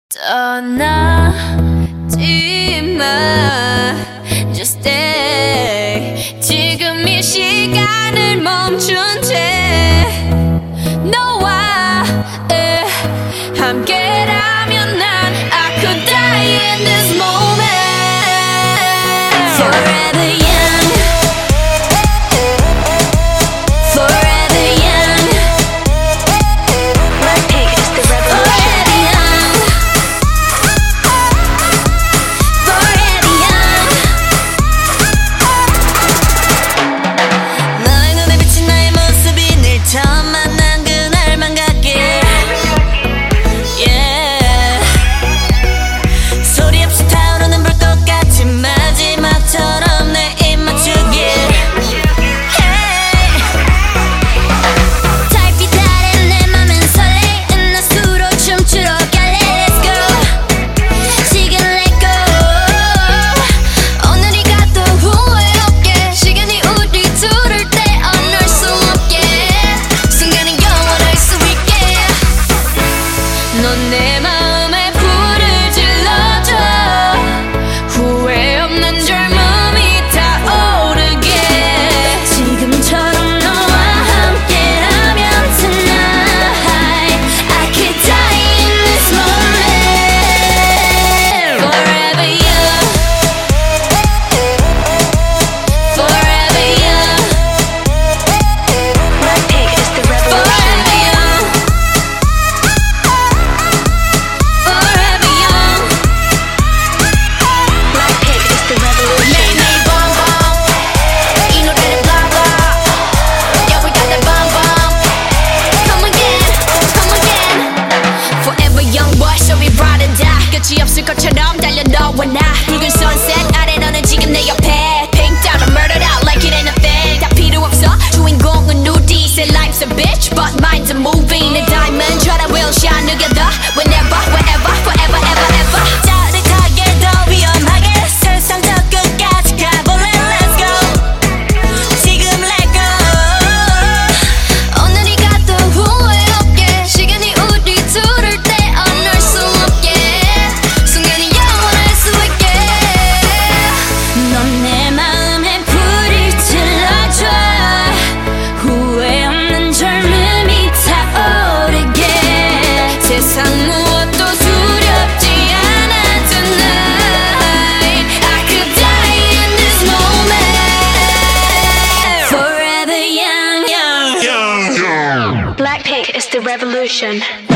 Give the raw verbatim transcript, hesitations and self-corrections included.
떠나지 마 Just stay 지금 이 시간을 멈춘 채 너와 에, 함께라면 난 I could die in this moment Forever young Forever young Blackpink is the revolution 넌 내 마음에 불을 질러줘 후회 없는 젊음이 타오르게 지금처럼 너와 함께라면 tonight I could die in this moment Forever young Forever young Blackpink is the revolution 끝이 없을 것처럼 달려 너와 나 붉은 sunset 아래 너는 지금 내 옆에 Pink down and murdered out like it ain't a thing 다 필요 없어 주인공은 우리 Say life's a bitch but mine's a movie 내 diamond try to will shine together Whenever, wherever, forever, ever, ever 짜릿하게 더 위험하게 세상 저 끝까지 가볼래 Let's go 지금 let go 오늘이 가도 후회 없게 시간이 우리 둘을 떼어놓을 수 없게 넌 내 마음에 불을 질러줘 후회 없는 젊음이 타오르게 세상 무엇도 두렵지 않아 tonight I could die in this moment Forever young, young, young, young. Blackpink is the revolution